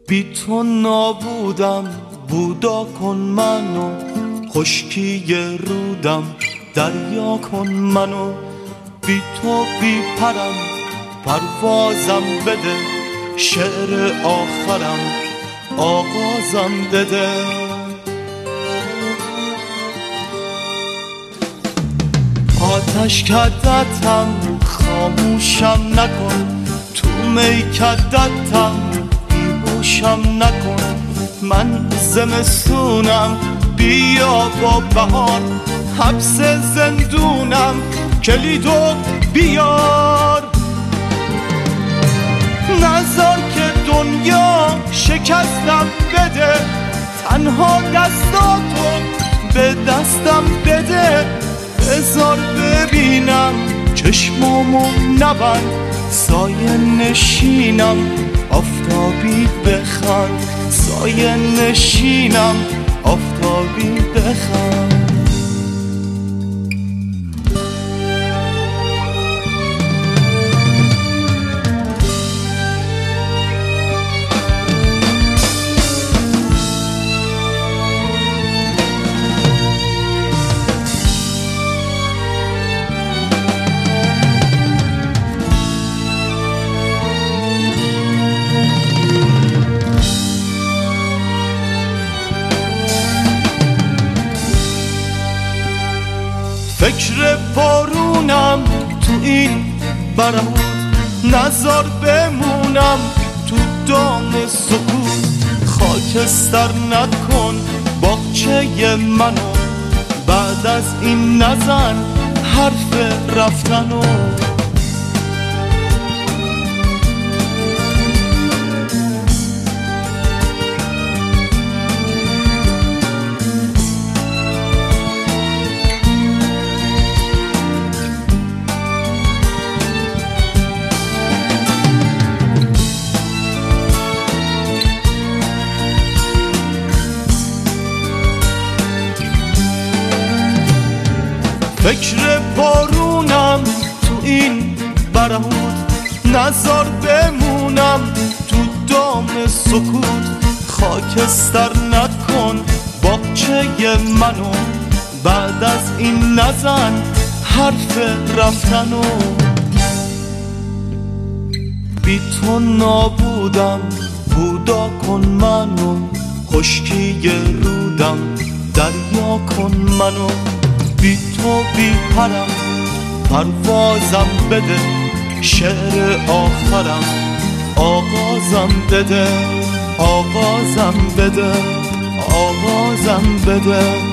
بی تو نابودم، بودا کن منو، خشکی رودم دریا کن منو. بی تو بی پرم، پروازم بده، شعر آخرم آغازم بده. آتش کدتم خاموشم نکن، تو میکدتم بیهوشم نکن. من زمستونم بیا با بهار، حبس زندونم کلیدو بیار. نذار که دنیا شکستم بده، تنها دستاتو به دستم بده. بذار ببینم چشمامو نبند، سایه نشینم آفتابی بخند، سایه نشینم آفتابی بخند. فکر بارونم تو این برهوت، نزار بمونم تو دام سکوت. خاکستر نکن باغچه منو، بعد از این نزن حرف رفتنو. فکر بارونم تو این برهوت، نزار بمونم تو دام سکوت. خاکستر نکن باغچه منو، بعد از این نزن حرف رفتنو. بی تو نابودم، بودا کن منو، خشکی رودم دریا کن منو. بی تو بی پرم، پروازم بده، شعر آخرم آغازم بده، آغازم بده، آغازم بده.